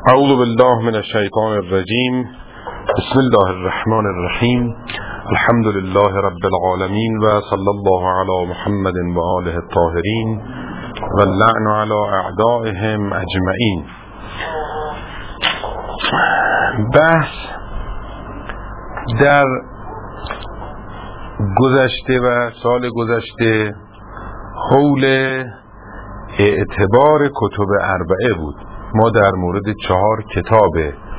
اعوذ بالله من الشیطان الرجیم. بسم الله الرحمن الرحیم. الحمد لله رب العالمین و صلی الله علی محمد و آله الطاهرین و اللعن علی اعدائهم اجمعین. بحث در گذشته و سال گذشته حول اعتبار کتب اربعه بود. ما در مورد 4 کتاب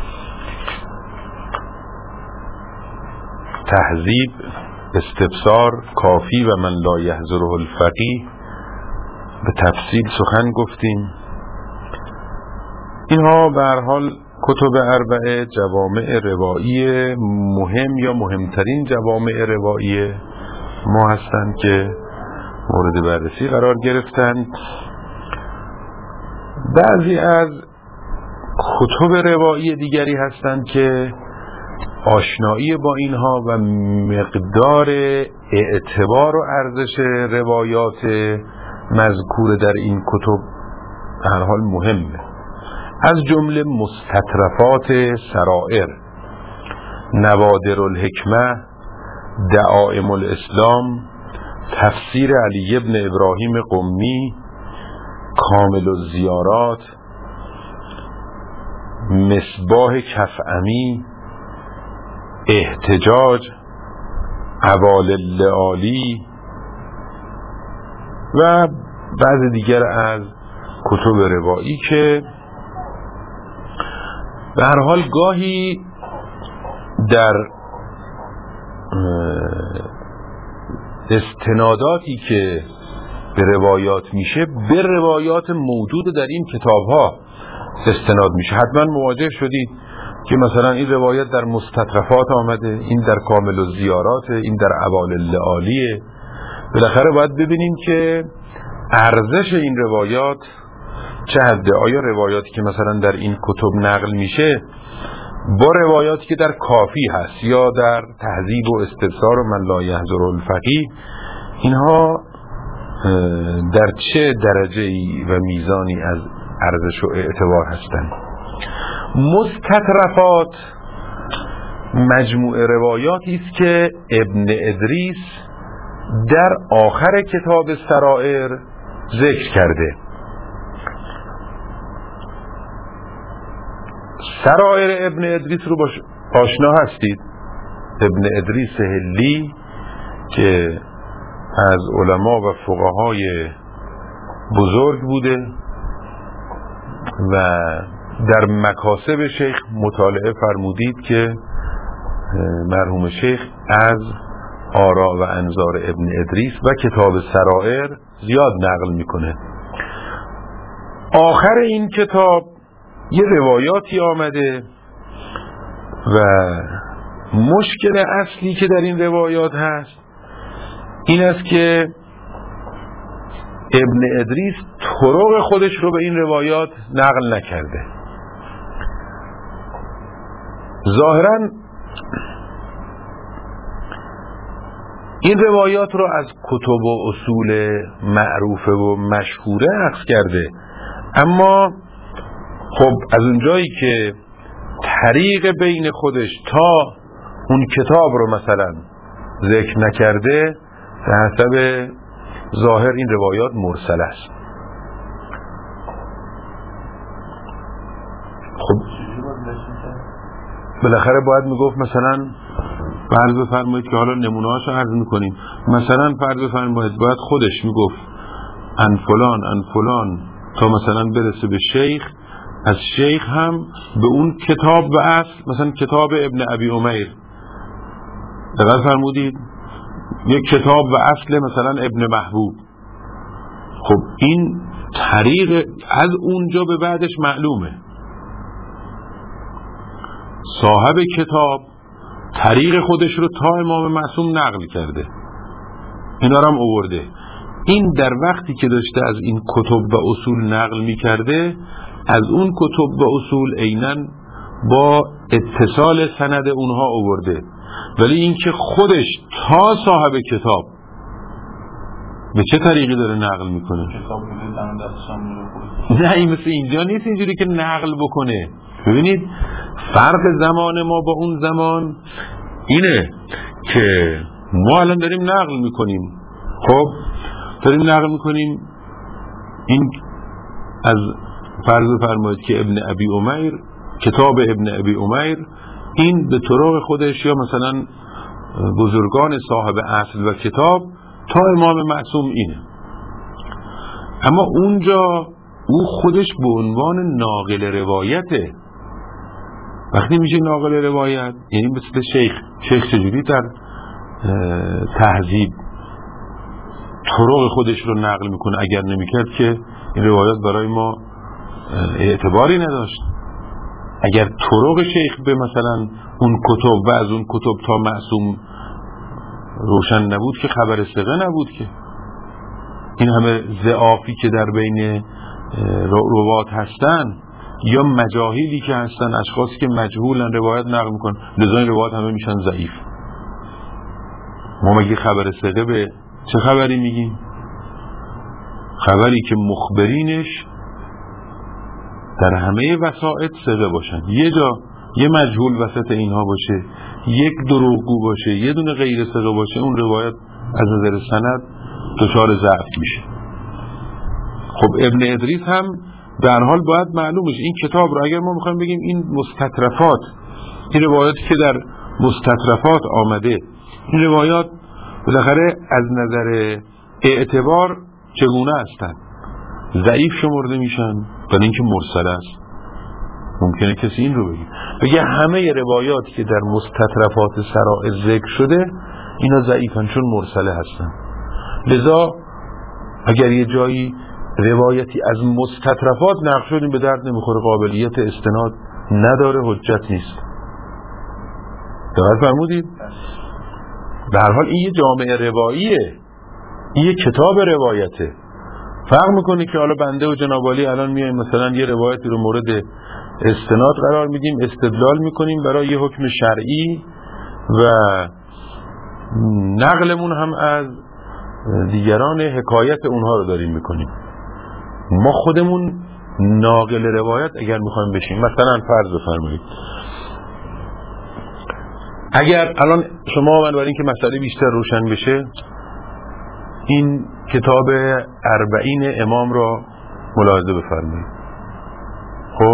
تهذیب، استبصار، کافی و من لا یحضره الفقیه به تفصیل سخن گفتیم. اینها به هر حال کتب اربعه جوامع روایی مهم یا مهمترین جوامع روایی ما هستند که مورد بررسی قرار گرفتند. بعضی از کتب روایی دیگری هستند که آشنایی با اینها و مقدار اعتبار و ارزش روایات مذکور در این کتب به هر حال مهمه. از جمله مستطرفات سرائر، نوادر الحکمه، دعائم الاسلام، تفسیر علی ابن ابراهیم قمی، کامل الزیارات، مصباح کفعمی، احتجاج، عوال اللعالی و بعض دیگر از کتب روایی که به هر حال گاهی در استناداتی که به روایات میشه به روایات موجود در این کتاب ها استناد میشه. حتما مواجه شدید که مثلا این روایت در مستطرفات آمده، این در کامل الزیارات، این در عوال اللعالیه. بالاخره باید ببینیم که ارزش این روایات چه حده. آیا روایاتی که مثلا در این کتب نقل میشه با روایاتی که در کافی هست یا در تهذیب و استبصار و من لا یحضره الفقیه، اینها در چه درجه‌ای و میزانی از ارزش و اعتبار هستند. مستطرفات مجموعه روایاتی است که ابن ادریس در آخر کتاب سرائر ذکر کرده. سرائر ابن ادریس رو باش آشنا هستید. ابن ادریس هلی که از علما و فقهای بزرگ بوده و در مکاسب شیخ مطالعه فرمودید که مرحوم شیخ از آراء و انظار ابن ادریس و کتاب سرائر زیاد نقل میکنه. آخر این کتاب یه روایاتی آمده و مشکل اصلی که در این روایات هست این است که ابن ادریس طرق خودش رو به این روایات نقل نکرده. ظاهراً این روایات رو از کتب و اصول معروفه و مشهوره اخذ کرده، اما خب از اونجایی که طریق بین خودش تا اون کتاب رو مثلا ذکر نکرده، به حسب ظاهر این روایات مرسل است. خب بالاخره باید میگفت مثلا فرض بفرمایید که حالا نمونه‌هاشو عرض میکنیم، مثلا فرض بفرمایید باید خودش میگفت ان فلان تا مثلا برسه به شیخ، از شیخ هم به اون کتاب و اصل، مثلا کتاب ابن ابی عمیر دقیق فرمودید، یک کتاب و اصل مثلا ابن محبوب. خب این طریق از اونجا به بعدش معلومه. صاحب کتاب طریق خودش رو تا امام معصوم نقل کرده، اینا رو هم آورده. این در وقتی که داشته از این کتب و اصول نقل می کرده، از اون کتب و اصول عیناً با اتصال سند اونها آورده، ولی اینکه خودش تا صاحب کتاب به چه طریقی داره نقل میکنه؟ نه این مثل اینجا نیست اینجوری که نقل بکنه. ببینید فرق زمان ما با اون زمان اینه که ما الان داریم نقل میکنیم. خب داریم نقل میکنیم، این از فرض فرمایید که ابن ابی امیر، کتاب ابن ابی امیر، این به طرق خودش یا مثلا بزرگان صاحب اصل و کتاب تا امام معصوم اینه. اما اونجا او خودش به عنوان ناقل روایته. وقتی میشه ناقل روایت یعنی مثل شیخ چجوری در تهذیب طرق خودش رو نقل میکنه، اگر نمیکرد که این روایات برای ما اعتباری نداشت. اگر طرق شیخ به مثلا اون کتب و از اون کتب تا معصوم روشن نبود که خبر ثقه نبود که. این همه ضعافی که در بین روات هستن یا مجاهیلی که هستن، اشخاصی که مجهولن روایت نقل میکنن، لذا این روایت همه میشن ضعیف. ما مگه خبر ثقه به چه خبری میگیم؟ خبری که مخبرینش در همه وسائط ثقه باشن. یه جا یه مجهول وسط اینها باشه، یک دروغگو باشه، یه دونه غیر ثقه باشه، اون روایت از نظر سند دچار ضعف میشه. خب ابن ادریس هم به هر حال باید معلومش این کتاب رو، اگر ما میخوایم بگیم این مستطرفات، این روایاتی که در مستطرفات آمده، این روایات بالاخره از نظر اعتبار چگونه هستند؟ ضعیف شمرده میشن برای اینکه مرسل است. ممکنه کسی این رو بگه همه روایات که در مستطرفات سرائر ذکر شده اینا ضعیفن چون مرسله هستن. لذا اگر یه جایی روایتی از مستطرفات نقل شد این به درد نمیخوره، قابلیت استناد نداره، حجت نیست. دقت فرمودید؟ به هر حال این یه جامعه رواییه، این یه کتاب روایته. فرق میکنه که حالا بنده و جناب عالی الان میایم مثلا یه روایتی رو مورد استناد قرار میدیم، استدلال میکنیم برای یه حکم شرعی و نقلمون هم از دیگران حکایت اونها رو داریم میکنیم. ما خودمون ناقل روایت اگر میخوایم بشیم، مثلا فرض بفرمایید اگر الان شما من برای اینکه مسئله بیشتر روشن بشه این کتاب 40 امام را ملاحظه بفرمایید. خب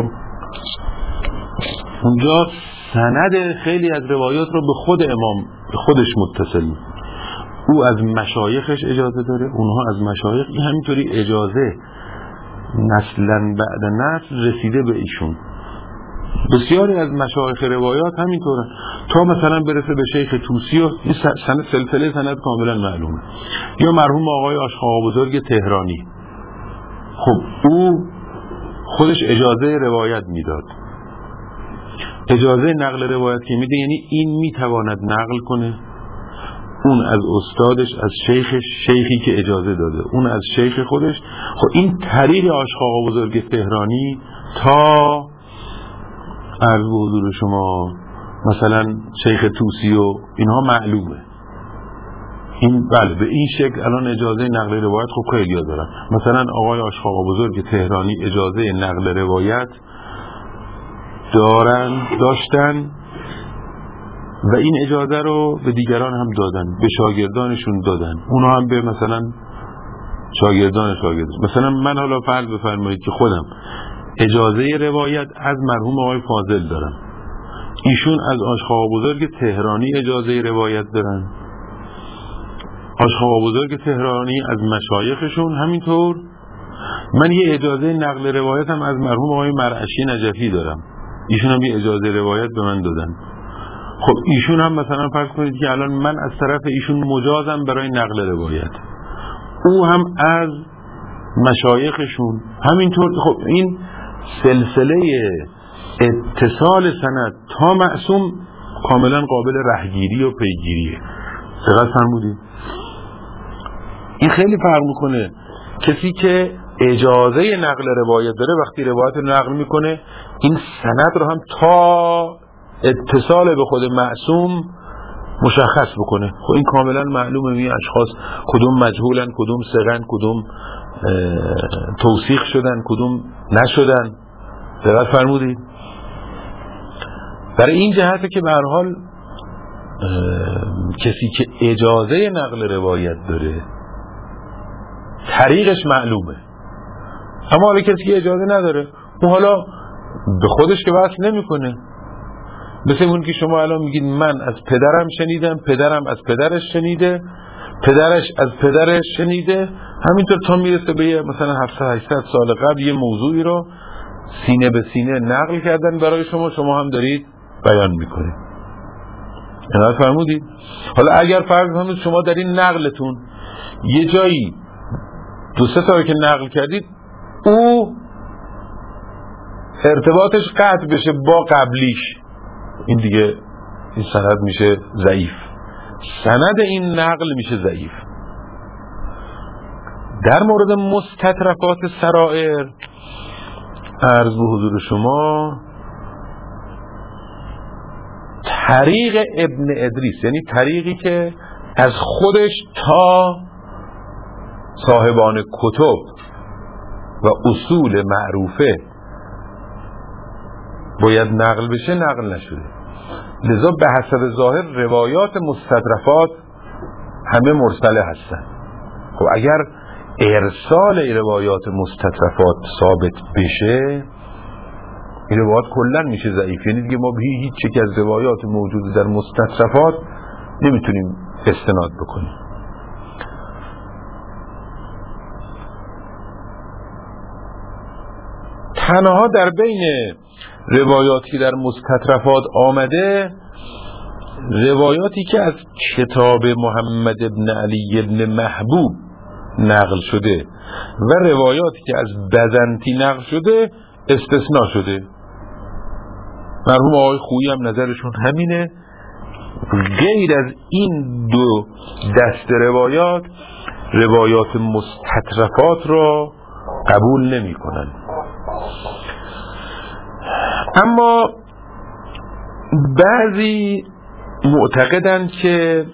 اونجا سند خیلی از روایات رو به خود امام خودش متصل می‌کنه. او از مشایخش اجازه داره، اونها از مشایخ، این همینطوری اجازه نسلا بعد نسل رسیده به ایشون. بسیاری از مشایخ روایات همینطوره تا مثلا برسه به شیخ طوسی و این سلسله سند کاملا معلومه. یا مرحوم آقای آشخاق بزرگ تهرانی، خب او خودش اجازه روایت میداد. اجازه نقل روایت که میده یعنی این میتواند نقل کنه، اون از استادش، از شیخش، شیخی که اجازه داده، اون از شیخ خودش. خب این طریق آشخاق بزرگ تهرانی تا عرض به حضور شما مثلا شیخ طوسی و اینها معلومه. این بله به این شکل الان اجازه نقل روایت خب خیلی ها دارن. مثلا آقای آشخاق بزرگ تهرانی اجازه نقل روایت داشتن و این اجازه رو به دیگران هم دادن، به شاگردانشون دادن، اونا هم به مثلا شاگردان. مثلا من حالا فرض بفرمایید که خودم اجازه روایت از مرحوم آقای فاضل دارم، ایشون از آشخاق بزرگ تهرانی اجازه روایت دارن، آشخاق بزرگ تهرانی از مشایخشون همینطور. من یه اجازه نقل روایت هم از مرحوم آقای مرعشی نجفی دارم، ایشون هم یه اجازه روایت به من دادن. خب ایشون هم مثلا فرض کنید که الان من از طرف ایشون مجازم برای نقل روایت، او هم از مشایخشون همینطور. خب این سلسله اتصال سند تا معصوم کاملا قابل رهگیری و پیگیریه. دقت فرمودید؟ این خیلی فرق میکنه. کسی که اجازه نقل روایت داره وقتی روایت رو نقل میکنه این سند رو هم تا اتصال به خود معصوم مشخص بکنه. خب این کاملا معلومه این اشخاص کدوم مجهولن، کدوم ثقن، کدوم توثیق شدن، کدوم نشدن. دقت فرمودید؟ برای این جهته که به هر حال کسی که اجازه نقل روایت داره طریقش معلومه، اما حالا کسی که اجازه نداره اون حالا به خودش که وصل نمیکنه. مثل اون که شما الان میگید من از پدرم شنیدم، پدرم از پدرش شنیده، پدرش از پدرش شنیده، همینطور تا میرسه به مثلا 700-800 سال قبل یه موضوعی رو سینه به سینه نقل کردن برای شما هم دارید بیان میکنید. اینا فرمودید. حالا اگر فرض کنید شما در این نقلتون یه جایی 2-3 تا که نقل کردید او ارتباطش قطع بشه با قبلیش، این دیگه این سند میشه ضعیف، سند این نقل میشه ضعیف. در مورد مستطرفات سرائر عرض به حضور شما طریق ابن ادریس، یعنی طریقی که از خودش تا صاحبان کتب و اصول معروفه باید نقل بشه، نقل نشده. لذا به حسب ظاهر روایات مستطرفات همه مرسله هستن. خب اگر ارسال روایات مستطرفات ثابت بشه این روایات کلن میشه ضعیف، یعنی دیگه ما به هیچ یک از روایات موجود در مستطرفات نمیتونیم استناد بکنیم. تنها در بین روایاتی که در مستطرفات آمده روایاتی که از کتاب محمد ابن علی ابن محبوب نقل شده و روایاتی که از بزنطی نقل شده استثناء شده. مرحوم آقای خویی هم نظرشون همینه، غیر از این دو دست روایات مستطرفات را قبول نمی کنن. اما بعضی معتقدند که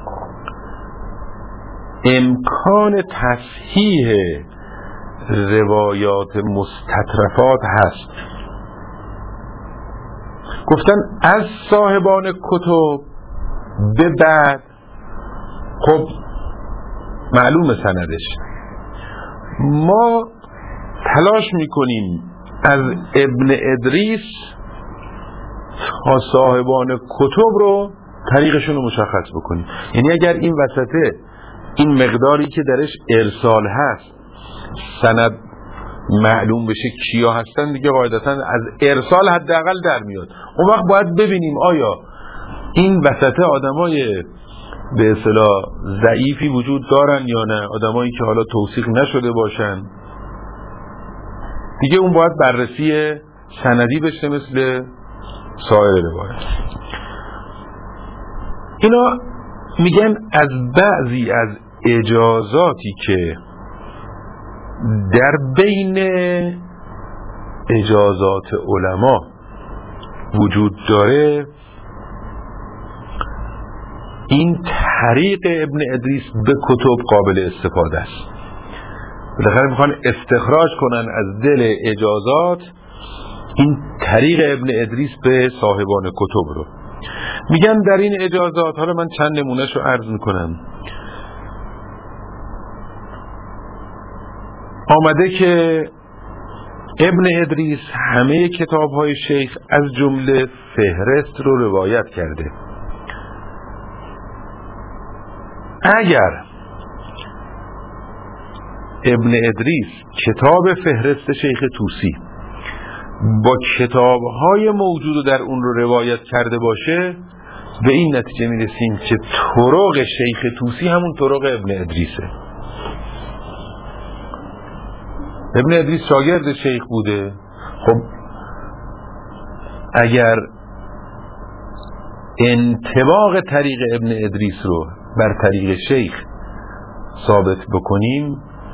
امکان تصحیح روایات مستطرفات هست. گفتن از صاحبان کتب به بعد خب معلوم سندش، ما تلاش میکنیم از ابن ادریس تا صاحبان کتب رو طریقشون رو مشخص بکنیم. یعنی اگر این وسطه این مقداری که درش ارسال هست سند معلوم بشه کیا هستن، دیگه قاعدتا از ارسال حداقل در میاد. اون وقت باید ببینیم آیا این وسطه آدمای به اصطلاح ضعیفی وجود دارن یا نه، آدمایی که حالا توثیق نشده باشن. دیگه اون باید بررسی سندی بشه مثل سایر روایات. اینا میگن از بعضی از اجازاتی که در بین اجازات علما وجود داره این طریق ابن ادریس به کتب قابل استفاده است. بالاخره میخوان استخراج کنن از دل اجازات این طریق ابن ادریس به صاحبان کتب رو. میگن در این اجازات، حالا من چند نمونهش رو عرض میکنم، آمده که ابن ادریس همه کتاب‌های شیخ از جمله فهرست رو روایت کرده. اگر ابن ادریس کتاب فهرست شیخ طوسی با کتاب‌های موجود در اون رو روایت کرده باشه، به این نتیجه میرسیم که طرق شیخ طوسی همون طرق ابن ادریسه. ابن ادریس شاگرد شیخ بوده. خب اگر انطباق طریق ابن ادریس رو بر طریق شیخ ثابت بکنیم،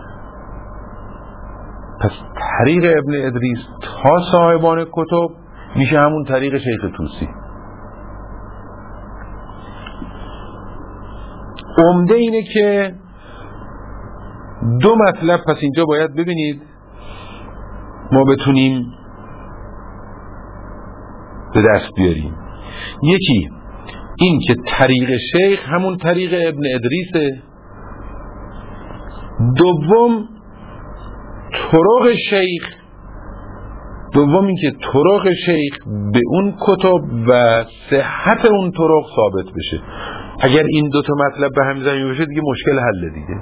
پس طریق ابن ادریس تا صاحبان کتب میشه همون طریق شیخ طوسی. عمده اینه که دو مطلب پس اینجا باید ببینید ما بتونیم به دست بیاریم. یکی این که طریق شیخ همون طریق ابن ادریسه. دوم طرق شیخ. دوم این که طرق شیخ به اون کتب و صحت اون طرق ثابت بشه. اگر این دوتا مطلب به هم زمین بشه دیگه مشکل حل دیگه.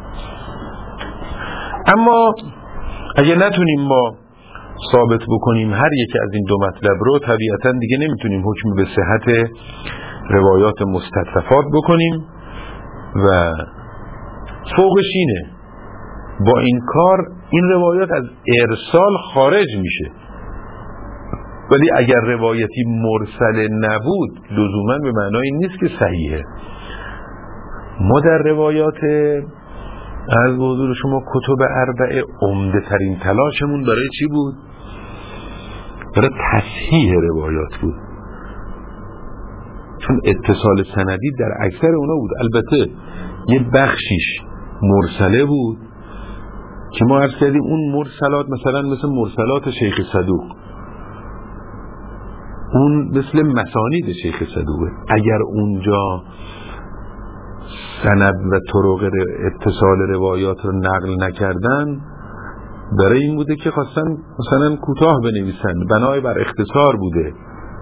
اما اگر نتونیم ما ثابت بکنیم هر یک از این دو مطلب رو، طبیعتاً دیگه نمیتونیم حکم به صحت روایات مستطرفات بکنیم و فوقش اینه با این کار این روایات از ارسال خارج میشه. ولی اگر روایتی مرسل نبود لزوما به معنای نیست که صحیحه. ما در روایات از حضور شما کتب اربعه عمده ترین تلاشمون برای چی بود؟ برای تصحیح روایات بود، چون اتصال سندی در اکثر اونا بود. البته یه بخشیش مرسله بود که ما عرض کردیم اون مرسلات مثلا مثل مرسلات شیخ صدوق، اون مثل مسانید شیخ صدوقه. اگر اونجا سند و طرق اتصال روایات رو نقل نکردن برای این بوده که خواستن مثلا کوتاه بنویسن، بنای بر اختصار بوده.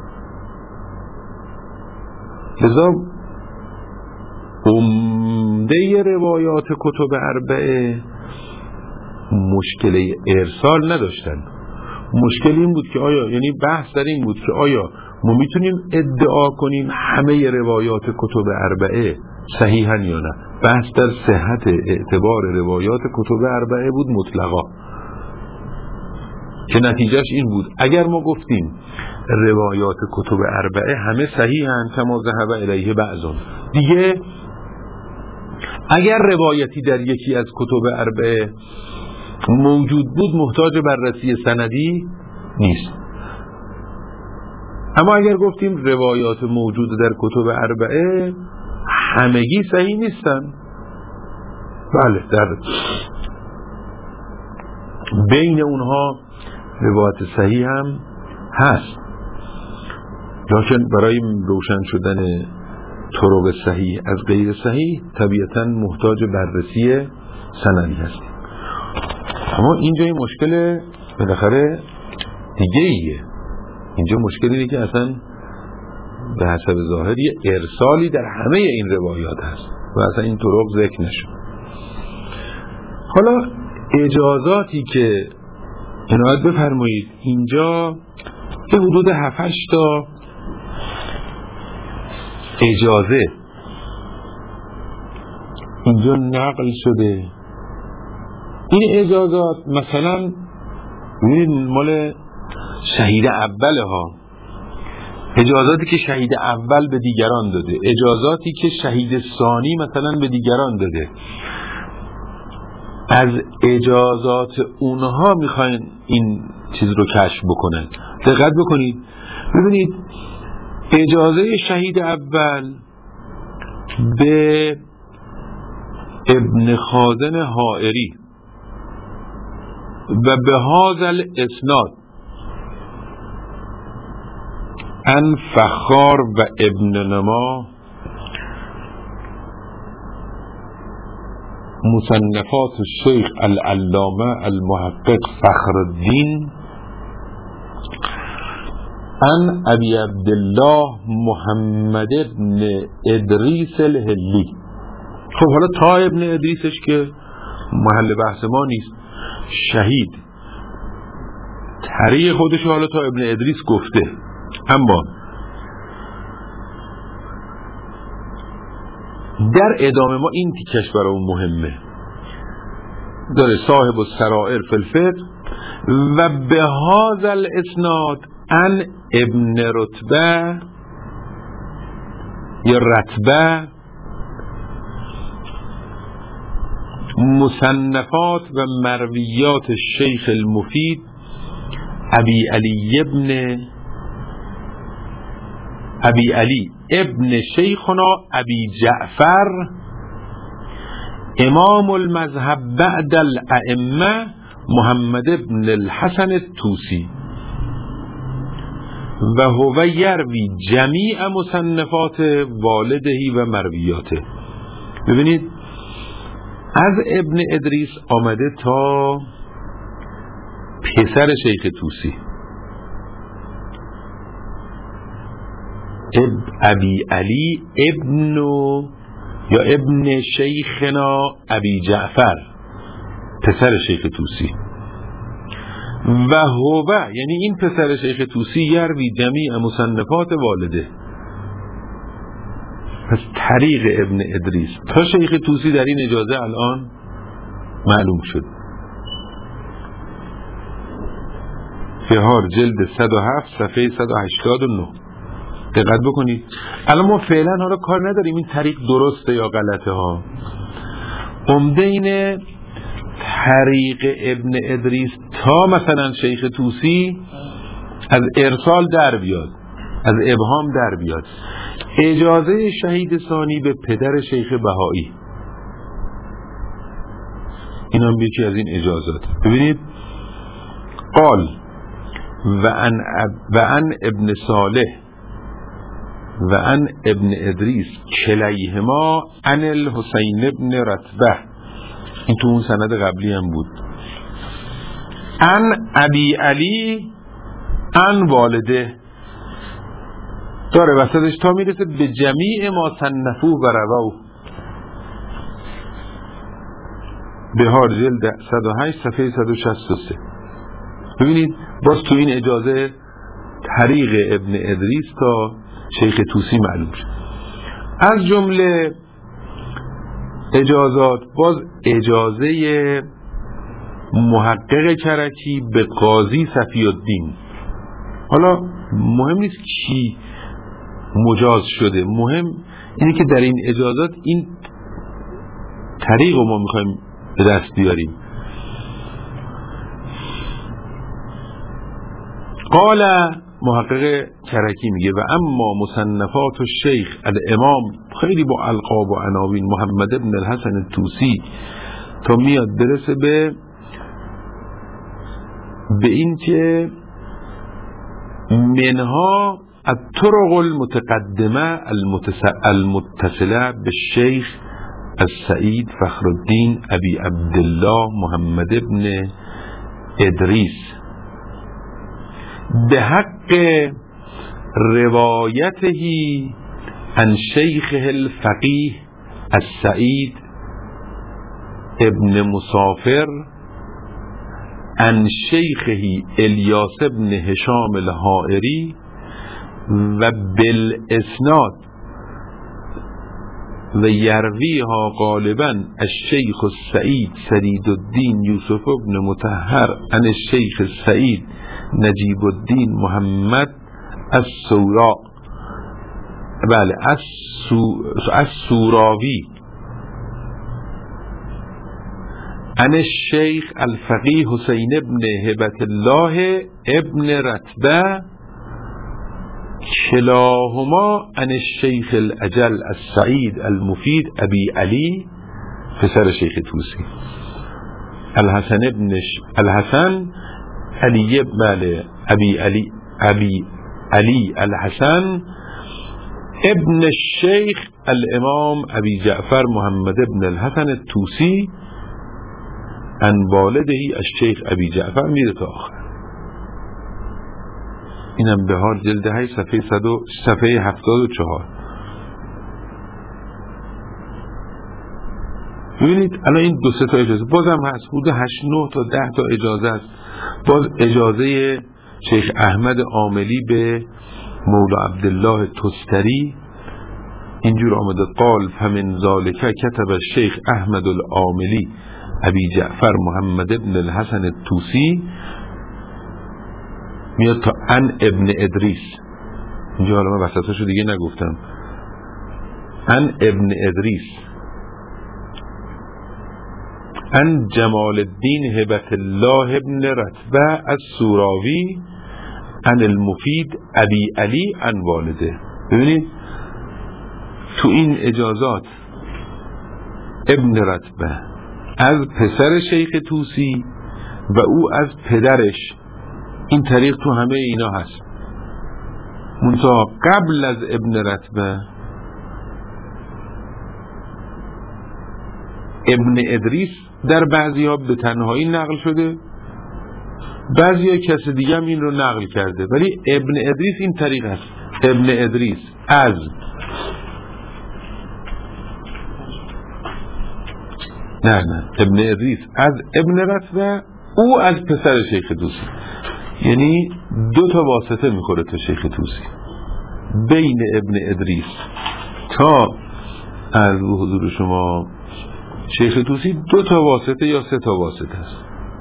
لذا عمده روایات کتب اربعه مشکل ارسال نداشتن. مشکل این بود که آیا، یعنی بحث در این بود که آیا ما میتونیم ادعا کنیم همه روایات کتب اربعه صحیحن یا نه. بحث در صحت اعتبار روایات کتب اربعه بود مطلقا، که نتیجهش این بود اگر ما گفتیم روایات کتب اربعه همه صحیحن کما ذهب الیه بعضون، دیگه اگر روایتی در یکی از کتب اربعه موجود بود محتاج بررسی سندی نیست. اما اگر گفتیم روایات موجود در کتب اربعه همگی صحیح نیستن، بله در بین اونها روایت صحیح هم هست، لیکن برای روشن شدن طرق صحیح از غیر صحیح طبیعتاً محتاج بررسی سندی هست. اما اینجا این مشکل بالاخره دیگه ایه. اینجا مشکلی که اصلا به حسب ظاهری ارسالی در همه این روایات هست و اصلا این طرق ذکر نشد. حالا اجازاتی که عنایت بفرمایید اینجا به حدود 7-8 تا اجازه اینجا نقل شده. این اجازات مثلا ببینید مال شهید اوله ها، اجازاتی که شهید اول به دیگران داده، اجازاتی که شهید ثانی مثلا به دیگران داده، از اجازات اونها میخواین این چیز رو کشف بکنن. دقت بکنید ببینید اجازه شهید اول به ابن خازن حائری و به هازل اسناد ان فخار و ابن نما مصنفات الشیخ العلامه المحقق فخر الدین ان ابی عبدالله محمد ابن ادریس الهلی. خب حالا تا ابن ادریسش که محل بحث ما نیست، شهید طریق خودش حالا تا ابن ادریس گفته، اما در ادامه ما این تیکش برامون مهمه. داره صاحب السرائر فی الفقه و به هذا الاسناد ان ابن رتبه یا رتبه مصنفات و مرویات الشیخ المفید ابی علی ابن شیخنا ابی جعفر امام المذهب بعد الائمه محمد ابن الحسن الطوسی. و هو یروی جمیع مصنفات والدهی و مرویاته. ببینید از ابن ادریس آمده تا پسر شیخ طوسی ابی علی ابن شیخنا ابی جعفر، پسر شیخ طوسی. و هو یعنی این پسر شیخ طوسی یروی جمیع مصنفات والده، پس طریق ابن ادریس تا شیخ طوسی در این اجازه الان معلوم شد. فهار جلد 107 صفحه 189. دقت بکنید. الان ما فعلا حالا کار نداریم این طریق درسته یا غلطه ها. عمده اینه طریق ابن ادریس تا مثلا شیخ طوسی از ارسال در بیاد، از ابهام در بیاد. اجازه شهید ثانی به پدر شیخ بهایی، این هم یکی از این اجازات. ببینید قال و ان ابن صالح و ان ابن ادریس کلیهما ان الحسین ابن رتبه، این تو اون سند قبلی هم بود. ان ابی علی ان والده داره وسطش تا میرسه به جمیع ما صنفوه و رواه. بهار جلد 108 صفحه 163. ببینید باز تو این اجازه طریق ابن ادریس تا شیخ طوسی معلوم شد. از جمله اجازات باز اجازه محقق کرکی به قاضی صفی الدین. حالا مهم نیست کی مجاز شده، مهم اینه که در این اجازات این طریق رو ما میخوایم به دست بیاریم. قال محقق کرکی میگه و اما مصنفات الشیخ الامام، خیلی با القاب و عناوین، محمد ابن الحسن طوسی، تا میاد برسه به این که منها الطرق المتقدمه المتصله به شیخ السعید فخر الدین ابی عبدالله محمد ابن ادریس به حق روایته عن شیخه الفقیه السعید ابن مسافر عن شیخه الیاس ابن هشام الحائری و بالاسناد و یرویها غالبا الشیخ السعید سدید الدین یوسف ابن مطهر عن الشیخ السعید نجیب الدین محمد السورا، بله السوراوی عن الشیخ الفقیه حسین ابن هبت الله ابن رتبه کلاهما عن الشیخ الاجل السعید المفید ابی علی پسر شیخ طوسی الحسن علی بله ابی علی الحسن ابن الشیخ الامام ابی جعفر محمد ابن الحسن الطوسی عن والدهی الشیخ ابی جعفر میره تا آخر. اینم بهار جلد 8 صفحه 74. ببینید الان این دو سه تا اجازه بازم هست، حدود 8 9 تا 10 تا اجازه است. باز اجازه شیخ احمد عاملی به مولا عبدالله تستری اینجور آمده قال فمن ذالک کتب الشیخ احمد العاملی ابی جعفر محمد ابن الحسن الطوسی، میاد تا ان ابن ادریس. اینجا حالا من وسطاشو دیگه نگفتم. ان ابن ادریس ان جمال الدین هبت الله ابن رتبه السوراوی ان المفید ابی علی ان والده. ببینید تو این اجازات ابن رتبه از پسر شیخ طوسی و او از پدرش، این طریق تو همه اینا هست. منتها قبل از ابن رتبه ابن ادریس در بعضی ها به تنهایی نقل شده، بعضی ها کس دیگه هم این رو نقل کرده، ولی ابن ادریس این طریق است. ابن ادریس از ابن ادریس از ابن رتبه، او از پسر شیخ طوسی، یعنی 2 تا واسطه میخوره تا شیخ طوسی. بین ابن ادریس تا از حضور شما شیخ طوسی 2 تا واسطه یا 3 تا واسطه است.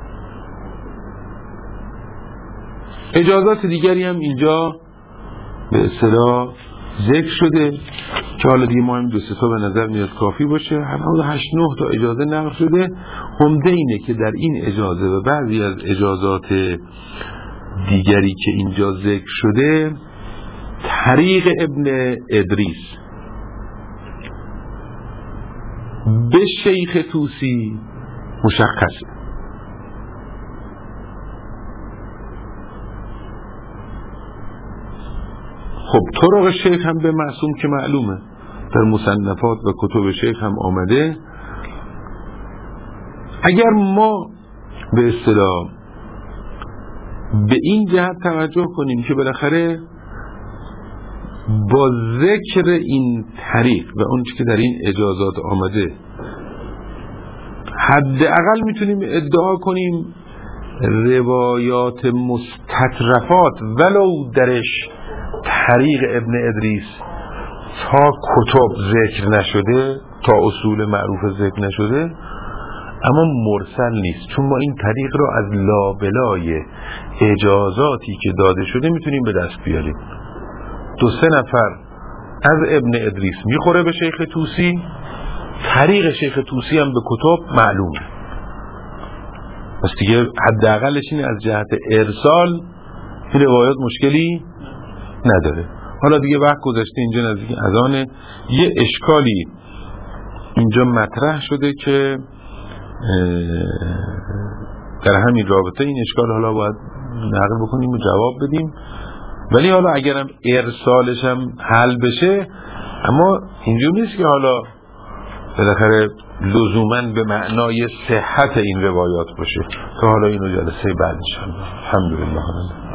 اجازات دیگری هم اینجا به اصطلاح ذکر شده که حالا دیگه ما هم 2-3 تا به نظر میاد کافی باشه. حالا 8-9 تا اجازه نقل شده. عمده اینه که در این اجازه و بعضی از اجازات دیگری که اینجا ذکر شده طریق ابن ادریس به شیخ طوسی مشخصه. خب طرق شیخ هم به معصوم که معلومه، در مصنفات و کتب شیخ هم آمده. اگر ما به اصطلاح به این جهت توجه کنیم که بالاخره با ذکر این طریق و اون چیزی که در این اجازات آمده حداقل میتونیم ادعا کنیم روایات مستطرفات ولو درش طریق ابن ادریس تا کتب ذکر نشده، تا اصول معروف ذکر نشده، اما مرسل نیست، چون ما این طریق رو از لابلای اجازاتی که داده شده میتونیم به دست بیاریم. 2-3 نفر از ابن ادریس میخوره به شیخ طوسی، طریق شیخ طوسی هم به کتب معلومه. پس دیگه حداقلش اینه از جهت ارسال این روایات مشکلی نداره. حالا دیگه وقت گذشته، اینجا نزدیک اذانه. یه اشکالی اینجا مطرح شده که در همین رابطه این اشکال حالا باید نقل بکنیم و جواب بدیم، ولی حالا اگرم ارسالش هم حل بشه، اما اینجور نیست که حالا بالاخره لزوماً به معنای صحت این روایات باشه. تا حالا اینو جلسه بعد انشاءالله. الحمدلله.